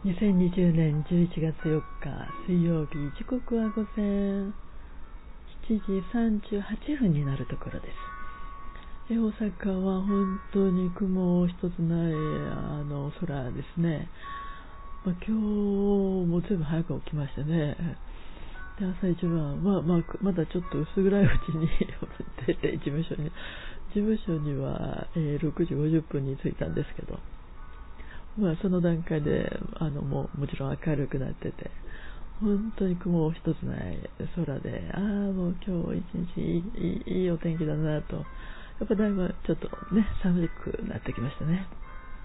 2020年11月4日水曜日、時刻は午前7時38分になるところです。大阪は本当に雲一つない空ですね。今日も随分早く起きましてね。で、朝一番は、まだちょっと薄暗いうちに出て事務所には、6時50分に着いたんですけど、その段階でもちろん明るくなってて、本当に雲一つない空で、もう今日一日いいお天気だなと。やっぱだいぶちょっとね、寒くなってきましたね。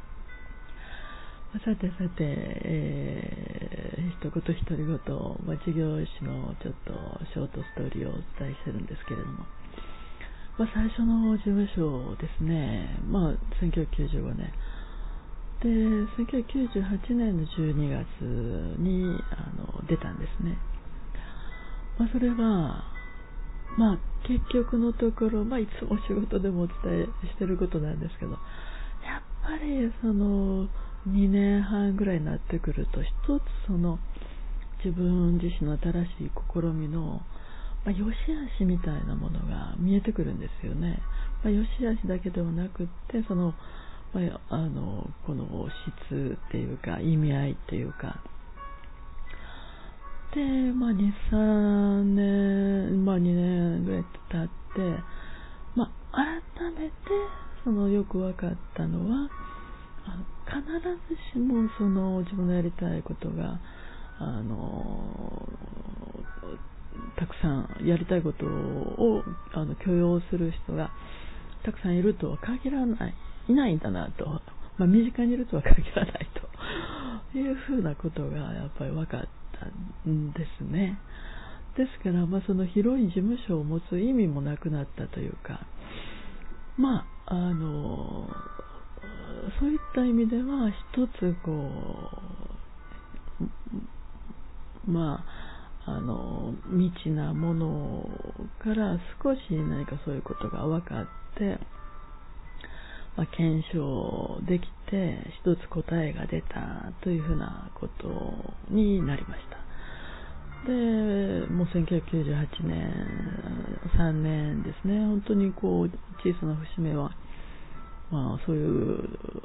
さて、一言独り言、事業史のちょっとショートストーリーをお伝えしてるんですけれども、最初の事務所ですね、1995年で、1998年の12月に出たんですね。それは結局のところ、いつも仕事でもお伝えしてることなんですけど、やっぱりその2年半ぐらいになってくると、一つその自分自身の新しい試みの良し悪しみたいなものが見えてくるんですよね。良し悪しだけではなくって、そのこの質っていうか意味合いっていうかで、2、3年、2年ぐらい経って、改めてよく分かったのは、必ずしも自分のやりたいことがたくさんやりたいことを許容する人がたくさんいるとは限らない、いないんだなと、身近にいるとは限らないというふうなことがやっぱり分かったんですね。ですから、その広い事務所を持つ意味もなくなったというか、そういった意味では一つ未知なものから少し何かそういうことが分かって、検証できて一つ答えが出たというふうなことになりました。で、もう1998年3年ですね、本当に小さな節目はそういう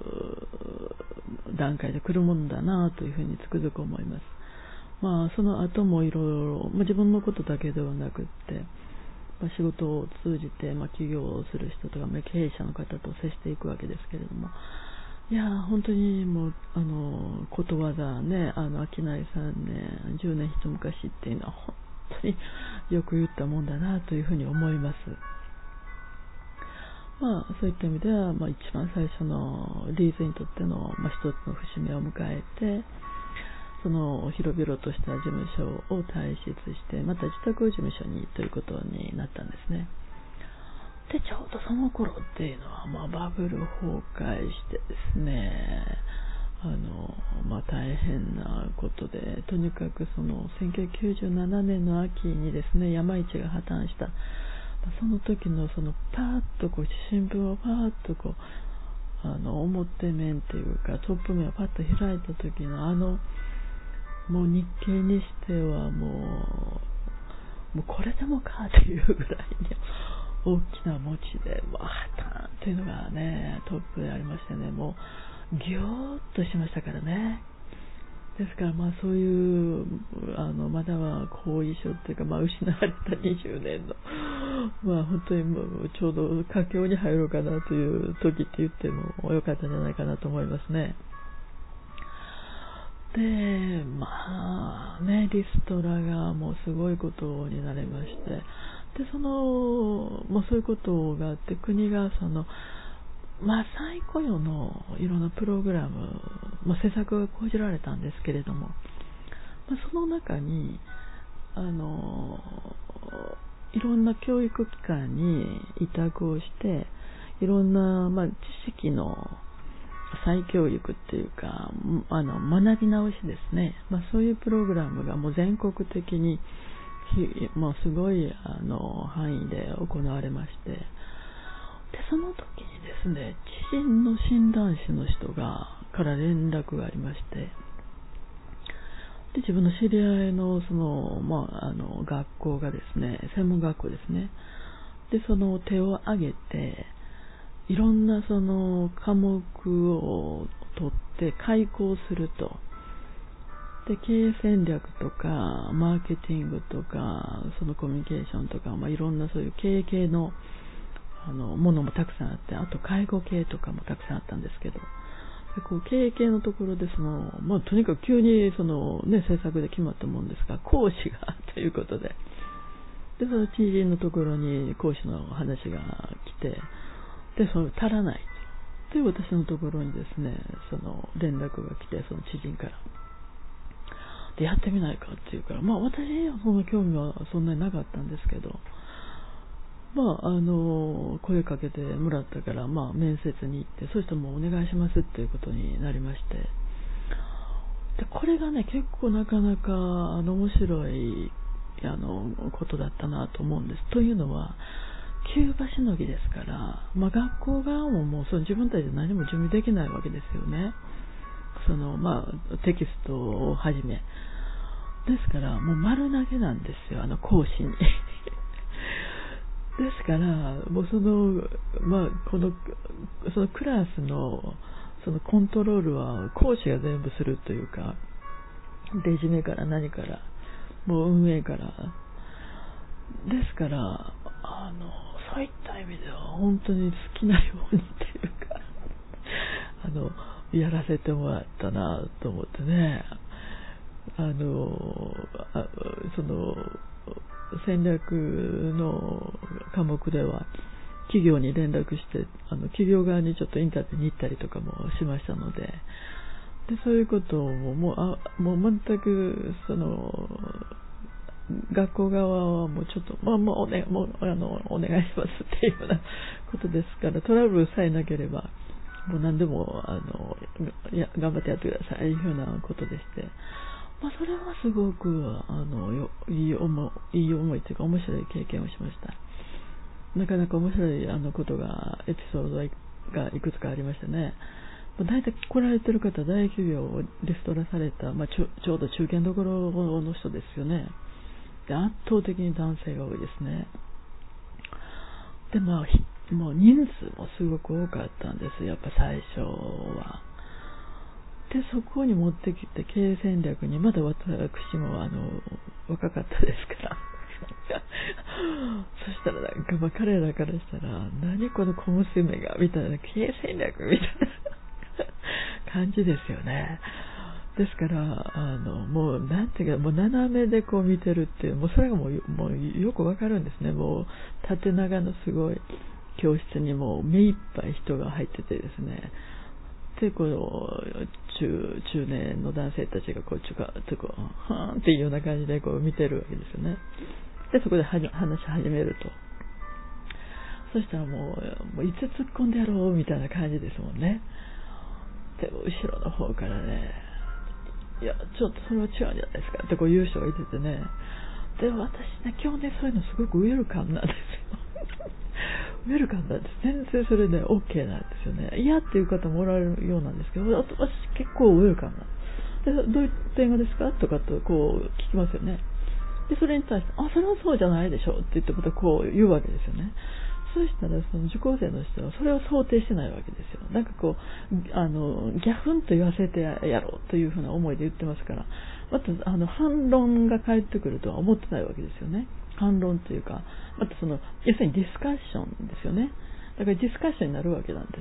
段階で来るものだなというふうにつくづく思います。その後もいろいろ自分のことだけではなくって、仕事を通じて起業をする人とか経営者の方と接していくわけですけれども、本当にもうことわざね、商い3年10年一昔っていうのは本当によく言ったもんだなというふうに思います。そういった意味では、一番最初のリーズにとっての一つの節目を迎えて、その広々とした事務所を退出して、また自宅事務所にということになったんですね。で、ちょうどその頃っていうのは、バブル崩壊してですね、大変なことで、とにかくその1997年の秋にですね、山一が破綻した。その時のパーッと新聞をパーッと表面っていうかトップ面をパッと開いた時のもう日経にしてはもうこれでもかっていうぐらいに大きな文字で破綻っていうのがねトップでありましてね、もうギョーッとしましたからね。ですからそういうまだは後遺症というか、失われた20年の本当にもうちょうど佳境に入ろうかなという時って言ってもよかったんじゃないかなと思いますね。で、リストラがもうすごいことになりまして、でそういうことがあって、国が再雇用のいろんなプログラム、施策が講じられたんですけれども、その中にいろんな教育機関に委託をして、いろんな、知識の再教育っていうか学び直しですね、そういうプログラムがもう全国的にすごい範囲で行われまして、でその時にですね、知人の診断士の人から連絡がありまして、 で、自分の知り合いの学校がですね、専門学校ですね。で、その手を挙げて、いろんなその科目を取って開講すると。で、経営戦略とか、マーケティングとか、そのコミュニケーションとか、いろんなそういう経営系の、ものもたくさんあって、あと介護系とかもたくさんあったんですけど、でこう経営系のところでとにかく急に政策で決まったもんですが、講師がということで、で、その知人のところに講師の話が来て、で、それ足らないと。で、私のところにですね、連絡が来て、その知人から。で、やってみないかっていうから、私はその興味はそんなになかったんですけど、声かけてもらったから、面接に行って、そしたらもうお願いしますっていうことになりまして、で、これがね、結構なかなか、面白い、ことだったなと思うんです。というのは、急場しのぎですから、学校側ももう自分たちで何も準備できないわけですよね。テキストをはじめ。ですから、もう丸投げなんですよ、講師に。ですから、もうこのクラスの、コントロールは講師が全部するというか、レジュメから何から、もう運営から。ですから、そういった意味では本当に好きなようにっていうか、やらせてもらったなと思ってね。戦略の科目では企業に連絡して、企業側にちょっとインタビューに行ったりとかもしましたので、でそういうことをもう全く学校側はもうちょっとお願いしますっていうようなことですから、トラブルさえなければもう何でも頑張ってやってくださいというようなことでして、それはすごくいい思いというか面白い経験をしました。なかなか面白いことがエピソードがいくつかありましてね。大体来られてる方、大企業をリストラされた、ちょうど中堅どころの人ですよね。で、圧倒的に男性が多いですね。で、もう人数もすごく多かったんです、やっぱ最初は。で、そこに持ってきて経営戦略に、まだ私も若かったですから。そしたら彼らからしたら、何この小娘がみたいな、経営戦略みたいな感じですよね。ですから、もうなんていうか、もう斜めでこう見てるっていう、もうそれがもうよくわかるんですね。もう縦長のすごい教室にもう目いっぱい人が入っててですね。で、この中年の男性たちがこうはーんっていうような感じでこう見てるわけですよね。で、そこで話し始めると。そしたらもういつ突っ込んでやろうみたいな感じですもんね。で、後ろの方からね、いや、ちょっとそれは違うんじゃないですかってこう言う人がいててね。で、私ね、今日ね、そういうのすごくウェルカムなんですよ。ウェルカムなんです。全然それね、OK なんですよね。嫌っていう方もおられるようなんですけど、私結構ウェルカムなんです。で、どういう点がですかとかとこう聞きますよね。で、それに対して、それはそうじゃないでしょって言ってまたこう言うわけですよね。そうしたらその受講生の人はそれを想定してないわけですよ。なんかこうギャフンと言わせてやろうというふうな思いで言ってますから、また反論が返ってくるとは思ってないわけですよね。反論というか、また要するにディスカッションですよね。だからディスカッションになるわけなんです。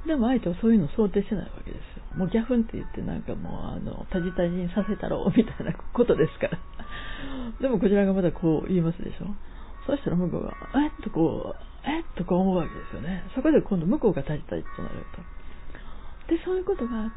でも相手はそういうのを想定してないわけですよ。もうギャフンって言ってなんかもうタジタジにさせたろうみたいなことですから。でもこちらがまだこう言いますでしょ。そうしたら向こうがとこう思うわけですよね。そこで今度向こうがタジタジとなると。で、そういうことがあって、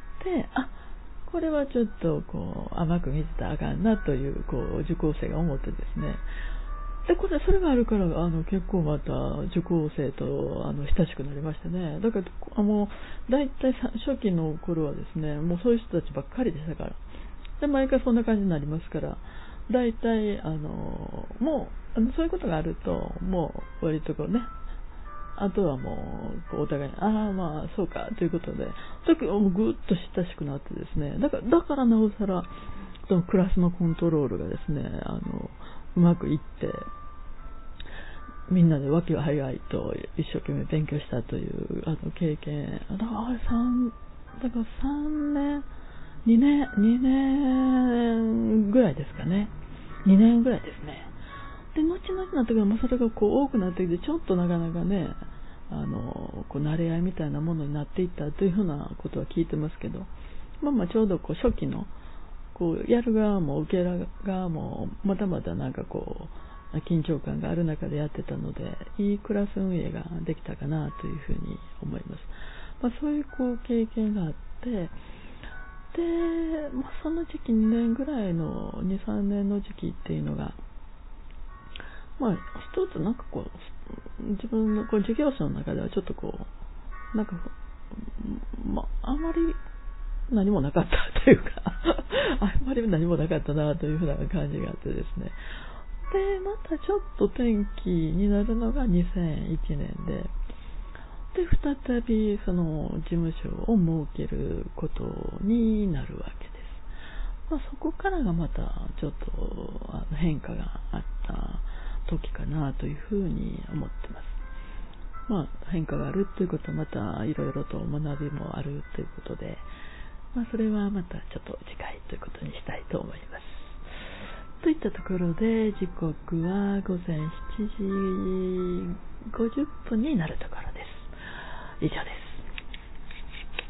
これはちょっとこう甘く見てたらあかんなというこう受講生が思ってですね。で、それがあるから結構また受講生と親しくなりましてね。だからもうだいたい初期の頃はですね、もうそういう人たちばっかりでしたから。で、毎回そんな感じになりますから、だいたいもうそういうことがあるともう割とこうね、 あとはもうお互いまあそうかということで、もうぐっと親しくなってですね、だからなおさらそのクラスのコントロールがですね、うまくいって、みんなで和気あいあいと一生懸命勉強したという経験、だから3年2年ぐらいですかね。2年ぐらいですね。で、後々になってから、それがこう多くなってきて、ちょっとなかなかね、こう慣れ合いみたいなものになっていったというふうなことは聞いてますけど、ちょうどこう初期のこうやる側も受ける側もまだまだなんかこう緊張感がある中でやってたので、いいクラス運営ができたかなというふうに思います。そういうこう経験があって、で、その時期2年ぐらいの2、3年の時期っていうのが、一つなんかこう自分のこう授業者の中ではちょっとこうなんかあんまり何もなかったというかあんまり何もなかったなというふうな感じがあってですね。で、またちょっと転機になるのが2001年で、再びその事務所を設けることになるわけです。そこからがまたちょっと変化があった時かなというふうに思ってます。変化があるということはまたいろいろと学びもあるということで、それはまたちょっと次回ということにしたいと思います。といったところで、時刻は午前7時50分になるところです。以上です。